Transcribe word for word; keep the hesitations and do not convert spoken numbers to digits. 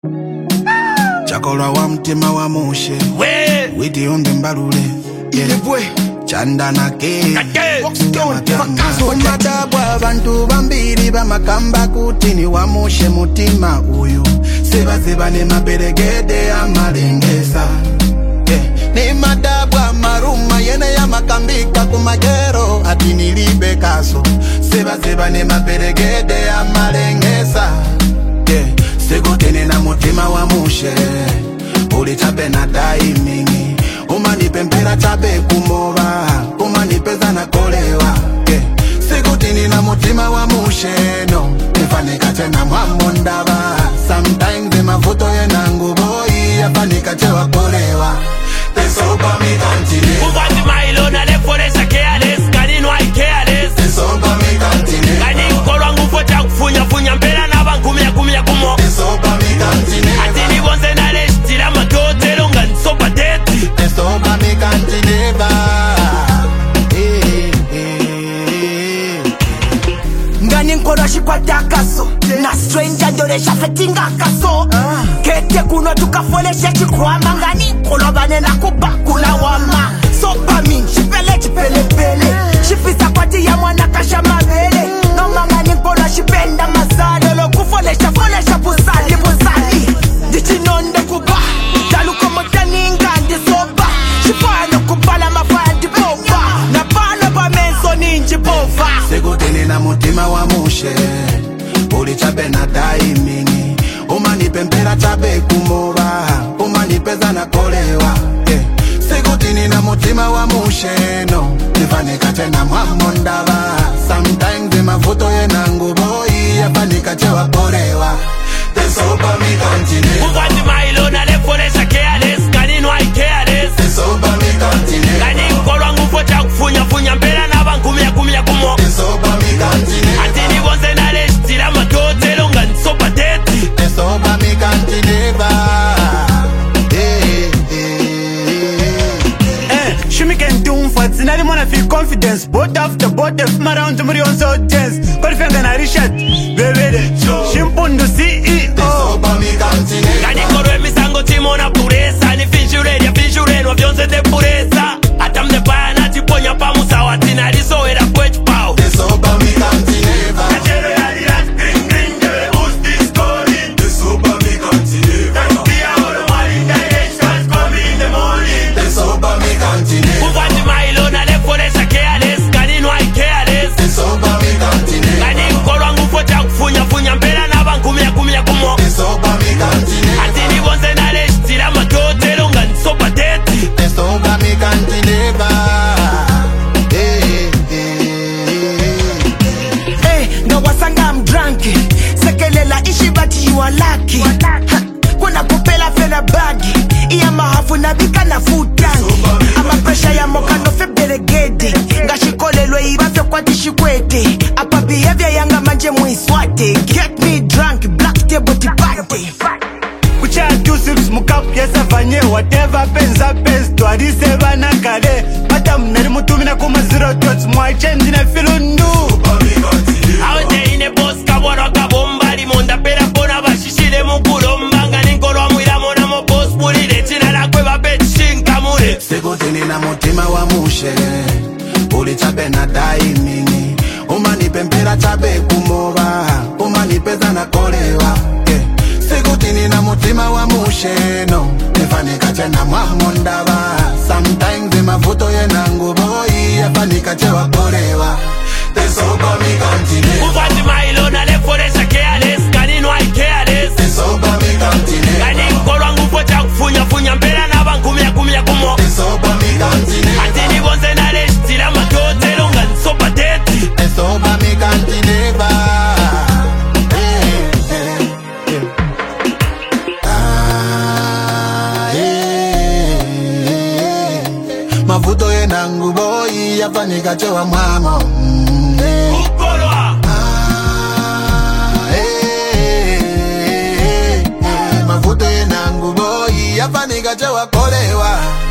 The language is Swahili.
Chakola wa mtima wa mushe witi onde mbalule Ilebwe Chanda na ke Umadabwa abantu bambiri bamakamba kutini wa mushe mutima uyu Seba seba ne maberegede amalengesa yeah. Ni madabwa maruma yene ya makambika kumagero ati nilibe kaso Seba seba ne maberegede amalengesa yeah. Segotene na mutima wa mushe Uli chape na taimingi Umanipe mpera chape kumova Umanipeza na kolewa yeah. Segotene na mutima wa mushe no Nifanika tena mwamondava Sometimes mafuto ye nangu boy Yafanika chewa kolewa Tesopa mi kantine Uvati mailo na leforesha careless Kaninu I careless Tesopa mi kantine Kani mkolwa ngufu cha kufunya funya mpera na bankumia kumia kumo Tesopa mi kantine Atini bonze na leshtira matotelo nga nsopa deti Tesopa mi kantine ba Ngani mkolwa shikwata kaso Na stranger dole shafetinga kaso Kete kuno tukafoleshe chikwama Ngani mkolwa bane na kubakula wama Sopa mi, shipele chipele pele Shifisa kwati ya mwana kasha mabele Noma ngani mkolwa shipenda masado Lo kufolesha folesha pusali pusali Dichinonde kuba Dalu komotani ngandi soba Shifano kubala mafandi boba Na bana ba menso ninji bova Segotene na mutima wa mushe Uli chape na taimingi Umanipe mpera chape kumova Umanipeza na kolewa yeah. Segotene na mutima wa mushe no Nifanika tena mwamondava Sometimes mafuto ye nangu boy Yafanika chewa kolewa Tesopa mi kantine Uvati mailo na leforesha careless Kaninu I careless Tesopa mi kantine Kani mkolwa ngufu cha kufunya funya mpera na bankumia kumia kumo Tesopa mi kantine Atini bonze na leshtira matotelo nga nsopa deti Tesopa mi kantine ba Shumiken doom for it's not wanna feel confidence. Both after both if my round to me on so tense. But if I'm gonna Richard, baby, Shimpundu C E O. Tesopa mi kantine Kani korwe misango timona puresa Ni finjure ya finjure no vyonze te puresa Ata mne paya na tiponya pa musawa Tina riso era kwech pao Tesopa mi kantine ba Katero ya lirat green green Deve boost this story Tesopa mi kantine ba Pia oro mali directions come in the morning Tesopa mi kantine Uvati mailo na leforesha careless Kaninu I careless Tesopa mi kantine Kani mkolwa ngufu cha kufunya funya mpera na bankumia kumia kumo Tesopa mi kantine Atini bonze na leshtira matotelo nga nsopa deti Tesopa mi kantine ba Hey, no wasanga I'm drunk Sekelela ishi but you are lucky ha, kuna kupela fena bagi Iya mahafu na bika na food tank Ama pressure ya moka no febele gede Ngashikolelwe ibafyo kwa tishikwete Apa behavior yanga manje mwiswate Get me drunk, black table tipate Kucha two sips mukap yesa vanye whatever penza pens to adise bana kale. Mata mneri mutumina kuma zero thoughts mwa change na feel new. Awete ine boss kaboro kabomba limonda pera pona bashishile mukulomba Ngani nkolwa mwila mona mo boss pulile China la kwe babe chishinka mule Segotene na mutima wa mushe Uli chape na taimingi Umanipe mpera chape kumova Umanipeza na kolewa yeah. Segotene na mutima wa mushe no Nifanika tena mwamondava Sometimes mafuto ye nangu boy Yafanika chewa kolewa Tesopa mi kantine Uvati mailo na leforesha careless Kaninu I careless Tesopa mi kantine Kani mkolwa ngufu cha kufunya funya mpera na bankumia kumia kumo Tesopa mi kantine Atini bonze na leshtira matotelo nga nsopa deti Tesopa mi kantine ba Mafuto ye nangu boy Yafanika chewa mwamo mm, eh. Ukolwa Ah, eh, eh, eh. Mafuto ye nangu boy Yafanika chewa kolewa